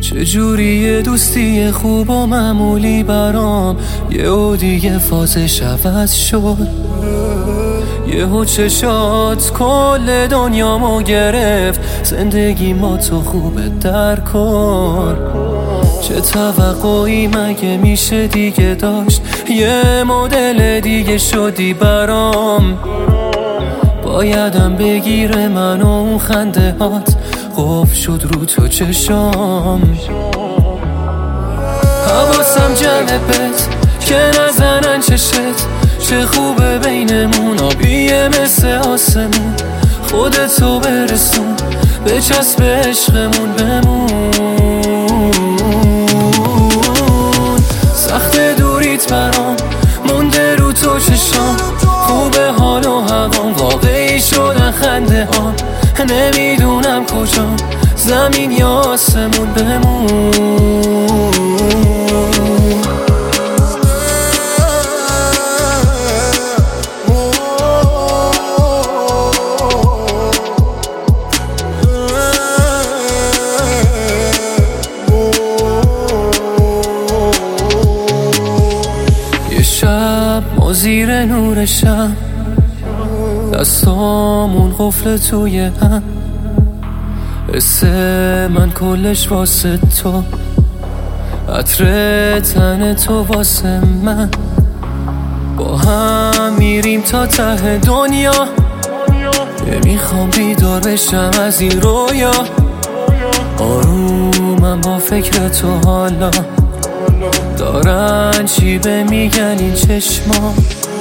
چجوری دوستی خوب و معمولی برام یهو دیگه فازش عوض شد. یهو چشات کل دنیامو گرفت، زندگی ما تو خوبه در کن. چه توقعی مگه میشه دیگه داشت، یه مدل دیگه شدی برام. بایدم بگیره منو اون خنده هات، قفل شد رو تو چشام. حواسم جمعه بهت که نزنن چشت، چه خوبه بینمون آبیه مثل آسمون. خودتو برسون به چسب عشقمون بمون. سخت دوریت برام مونده رو تو چشام، خوبه حال و هوام واقعی شدن خنده هام. نمیدونم کجا زمین یا آسمون بمون. یه شب ما زیر نور شب، دستامون قفل توی هم، حس من کلش واسه تو، عطر تن تو واسه من. با هم میریم تا ته دنیا، میخوام بیدار بشم از این رویا. آرومم با فکر تو حالا، دارن چی به میگن این چشما.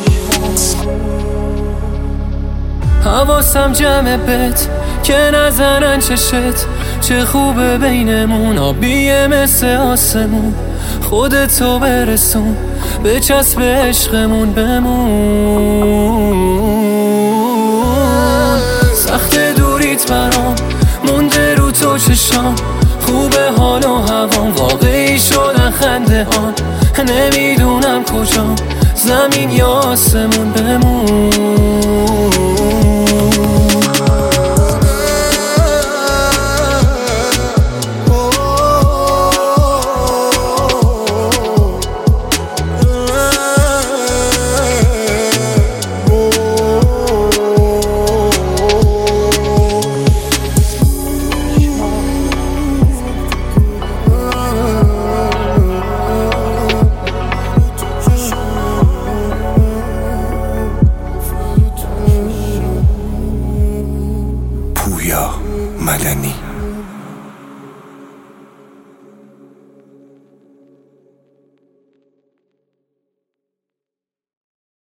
حواسم جمعه بهت که نزنن چشت، چه خوبه بینمون آبیه مثل آسمون. خودتو برسون به چسب عشقمون بمون. سخت دوریت برام مونده رو تو چشام، خوبه حال و هوام واقعی شدن خنده هام. نمیدونم کجا زمین یا آسمون بمون.